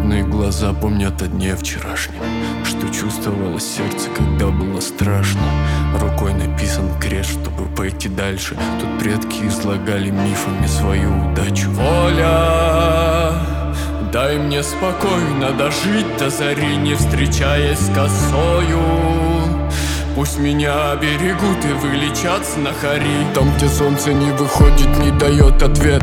Сонные глаза помнят о дне вчерашнем, что чувствовало сердце, когда было страшно. Рукой написан крест, чтобы пойти дальше. Тут предки излагали мифами свою удачу. Воля, дай мне спокойно дожить до зари, не встречаясь с косою. Пусть меня берегут и вылечат снохари. Там, где солнце не выходит, не дает ответ.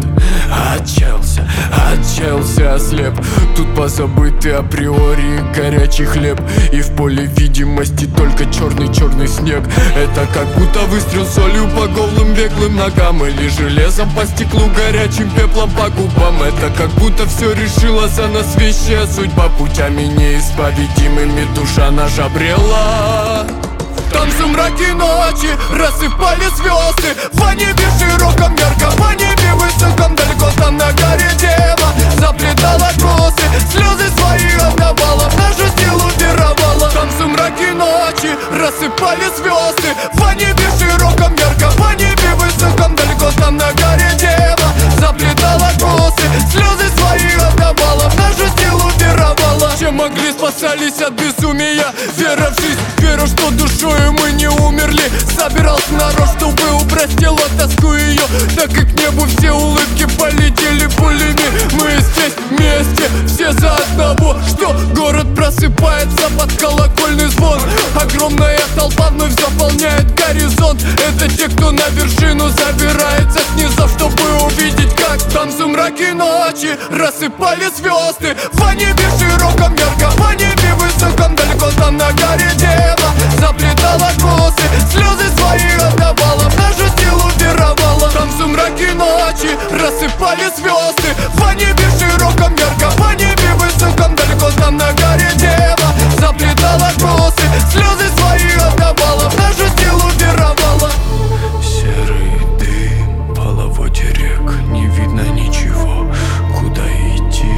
Отчаялся, ослеп. Тут позабытый априори горячий хлеб. И в поле видимости только черный снег. Это как будто выстрел солью по голым беглым ногам, или железом по стеклу, горячим пеплом по губам. Это как будто все решила за нас вещая судьба. Путями неисповедимыми душа наша брела. Там в сумраке ночи рассыпали звезды. В небе широком, ярко, в небе высоком, далеко там на горе дева заплетала косы, слезы свои отдавала, в нашу силу веровала. Там в сумраке ночи рассыпали звезды. В небе широком, ярко, в небе высоком, далеко там на горе дева заплетала косы, слезы свои отдавала, в нашу силу веровала. Чем могли, спасались от безумия, вера в жизнь, веру, что душою мы не умерли. Собирался народ, чтобы убрать тело, тоску ее, так как к небу все улыбки полетели пулями. Мы здесь вместе, все за одного, что город просыпается под колокольный звон. Огромная толпа вновь заполняет горизонт. Это те, кто на вершину забирается с низов, чтобы увидеть, как там в сумраке ночи рассыпали звезды. В небе широком, ярко, в небе высоком, далеко там на горе дева заплетала косы, слезы свои отдавала, в нашу силу веровала. Там в сумраке ночи рассыпали звезды. В небе широком, ярко, в небе высоком, далеко там на горе дева заплетала косы, слезы свои отдавала, в нашу силу веровала. Серый дым, половодье рек, не видно ничего, куда идти.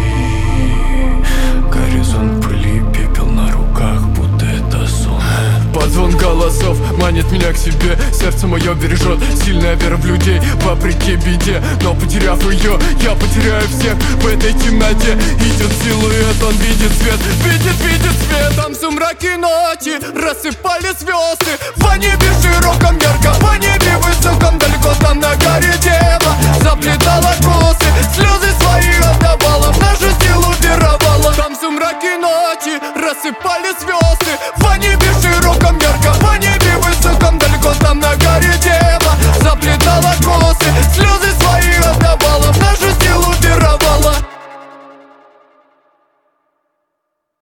Горизонт пыли, пепел на руках, будто это сон. Позвон голосов манит меня к себе, сердце мое бережет сильная вера в людей, вопреки беде. Но потеряв ее, я потеряю всех в этой темноте. Идет силуэт, он видит свет, видит свет. Там в сумраке ночи рассыпали звезды. В небе широком, ярко, в небе высоком, далеко там на горе дева заплетала косы, слезы свои отдавала, в